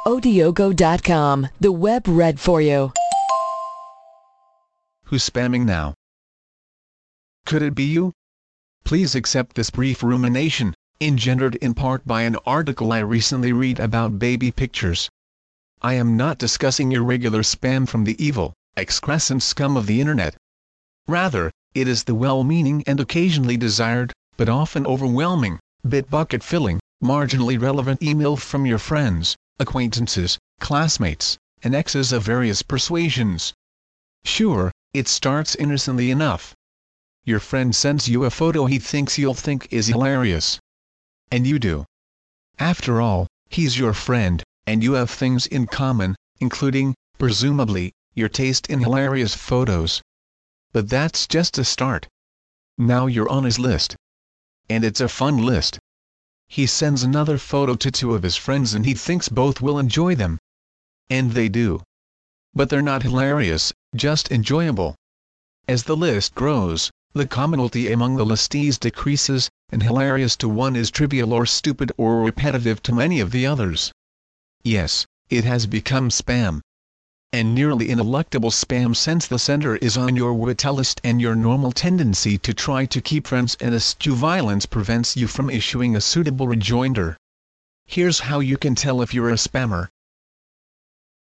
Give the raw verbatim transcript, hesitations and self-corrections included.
Odiogo dot com, the web read for you. Who's spamming now? Could it be you? Please accept this brief rumination, engendered in part by an article I recently read about baby pictures. I am not discussing irregular spam from the evil, excrescent scum of the internet. Rather, it is the well-meaning and occasionally desired, but often overwhelming, bit-bucket-filling, marginally relevant email from your friends, acquaintances, classmates, and exes of various persuasions. Sure, it starts innocently enough. Your friend sends you a photo he thinks you'll think is hilarious. And you do. After all, he's your friend, and you have things in common, including, presumably, your taste in hilarious photos. But that's just a start. Now you're on his list. And it's a fun list. He sends another photo to two of his friends and he thinks both will enjoy them. And they do. But they're not hilarious, just enjoyable. As the list grows, the commonality among the listees decreases, and hilarious to one is trivial or stupid or repetitive to many of the others. Yes, it has become spam. And nearly ineluctable spam since the sender is on your witlist list and your normal tendency to try to keep friends and eschew violence prevents you from issuing a suitable rejoinder. Here's how you can tell if you're a spammer.